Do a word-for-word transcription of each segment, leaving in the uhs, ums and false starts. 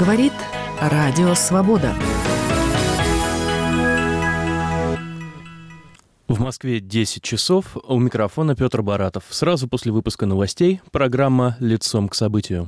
Говорит Радио Свобода. В Москве десять часов, у микрофона Петр Баратов. Сразу после выпуска новостей программа «Лицом к событию».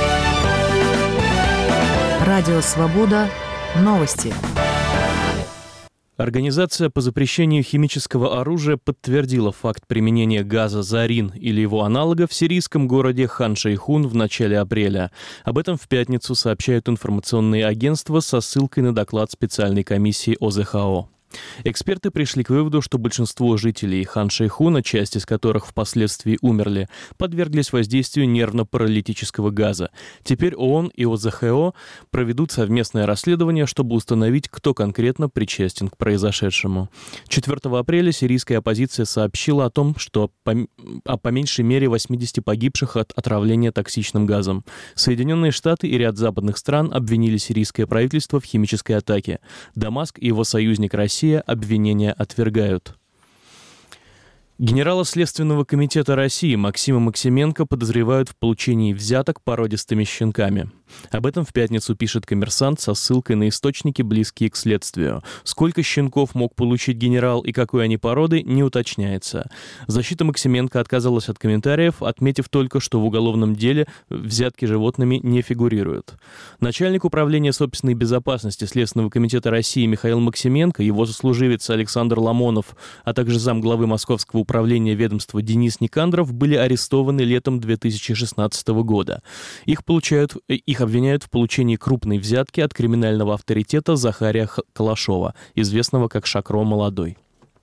Радио Свобода. Новости. Организация по запрещению химического оружия подтвердила факт применения газа «Зарин» или его аналога в сирийском городе Хан-Шейхун в начале апреля. Об этом в пятницу сообщают информационные агентства со ссылкой на доклад специальной комиссии о зэ ха о. Эксперты пришли к выводу, что большинство жителей Хан-Шейхуна, часть из которых впоследствии умерли, подверглись воздействию нервно-паралитического газа. Теперь ООН и о зэ ха о проведут совместное расследование, чтобы установить, кто конкретно причастен к произошедшему. четвёртого апреля сирийская оппозиция сообщила о том, что по, о по меньшей мере восьмидесяти погибших от отравления токсичным газом. Соединенные Штаты и ряд западных стран обвинили сирийское правительство в химической атаке. Дамаск и его союзник Россия обвинения отвергают. Генерала Следственного комитета России Максима Максименко подозревают в получении взяток породистыми щенками. Об этом в пятницу пишет «Коммерсант» со ссылкой на источники, близкие к следствию. Сколько щенков мог получить генерал и какой они породы, не уточняется. Защита Максименко отказалась от комментариев, отметив только, что в уголовном деле взятки животными не фигурируют. Начальник управления собственной безопасности Следственного комитета России Михаил Максименко, его сослуживец Александр Ламонов, а также замглавы Московского управления ведомства Денис Никандров были арестованы летом две тысячи шестнадцатого года. Их получают, их обвиняют в получении крупной взятки от криминального авторитета Захария Калашова, известного как Шакро Молодой.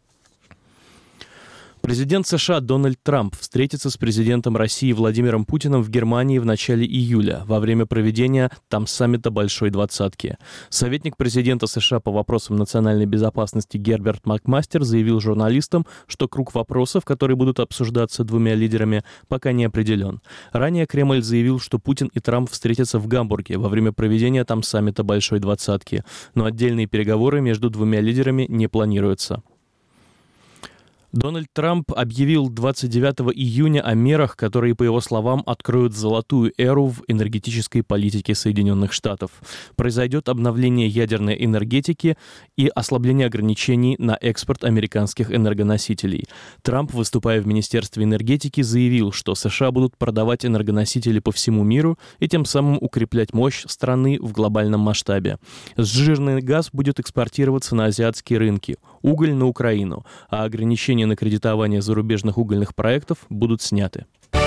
Президент США Дональд Трамп встретится с президентом России Владимиром Путиным в Германии в начале июля, во время проведения там саммита Большой Двадцатки. Советник президента США по вопросам национальной безопасности Герберт Макмастер заявил журналистам, что круг вопросов, которые будут обсуждаться двумя лидерами, пока не определен. Ранее Кремль заявил, что Путин и Трамп встретятся в Гамбурге во время проведения там саммита Большой Двадцатки, но отдельные переговоры между двумя лидерами не планируются. Дональд Трамп объявил двадцать девятого июня о мерах, которые, по его словам, откроют золотую эру в энергетической политике Соединенных Штатов. Произойдет обновление ядерной энергетики и ослабление ограничений на экспорт американских энергоносителей. Трамп, выступая в Министерстве энергетики, заявил, что США будут продавать энергоносители по всему миру и тем самым укреплять мощь страны в глобальном масштабе. Сжиженный газ будет экспортироваться на азиатские рынки, уголь на Украину, а ограничения на кредитование зарубежных угольных проектов будут сняты.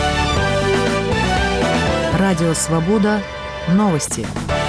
Радио Свобода. Новости.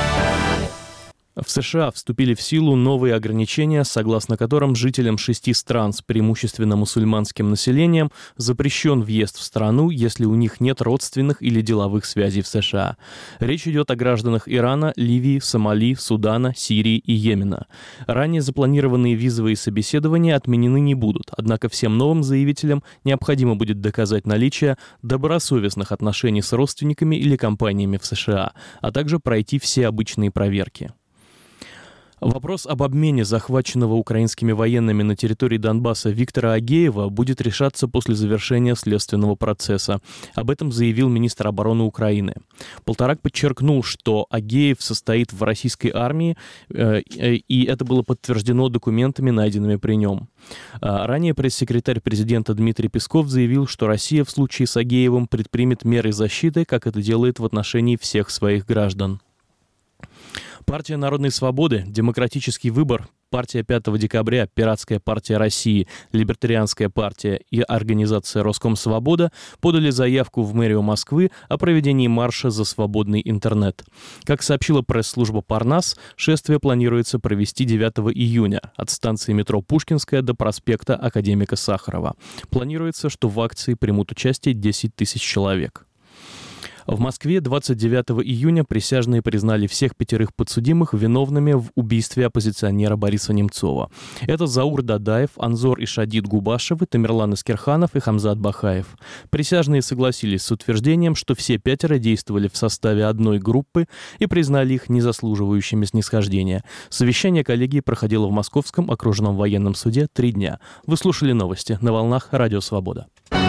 В США вступили в силу новые ограничения, согласно которым жителям шести стран с преимущественно мусульманским населением запрещен въезд в страну, если у них нет родственных или деловых связей в США. Речь идет о гражданах Ирана, Ливии, Сомали, Судана, Сирии и Йемена. Ранее запланированные визовые собеседования отменены не будут, однако всем новым заявителям необходимо будет доказать наличие добросовестных отношений с родственниками или компаниями в США, а также пройти все обычные проверки. Вопрос об обмене захваченного украинскими военными на территории Донбасса Виктора Агеева будет решаться после завершения следственного процесса. Об этом заявил министр обороны Украины. Полторак подчеркнул, что Агеев состоит в российской армии, э, э, и это было подтверждено документами, найденными при нем. А ранее пресс-секретарь президента Дмитрий Песков заявил, что Россия в случае с Агеевым предпримет меры защиты, как это делает в отношении всех своих граждан. Партия народной свободы, Демократический выбор, партия пятого декабря, Пиратская партия России, Либертарианская партия и организация Роскомсвобода подали заявку в мэрию Москвы о проведении марша за свободный интернет. Как сообщила пресс-служба Парнас, шествие планируется провести девятого июня от станции метро Пушкинская до проспекта Академика Сахарова. Планируется, что в акции примут участие десять тысяч человек. В Москве двадцать девятого июня присяжные признали всех пятерых подсудимых виновными в убийстве оппозиционера Бориса Немцова. Это Заур Дадаев, Анзор Ишадит Губашевы, Тамерлан Искерханов и Хамзат Бахаев. Присяжные согласились с утверждением, что все пятеро действовали в составе одной группы и признали их незаслуживающими снисхождения. Совещание коллегии проходило в Московском окружном военном суде три дня. Вы слушали новости на волнах Радио Свобода.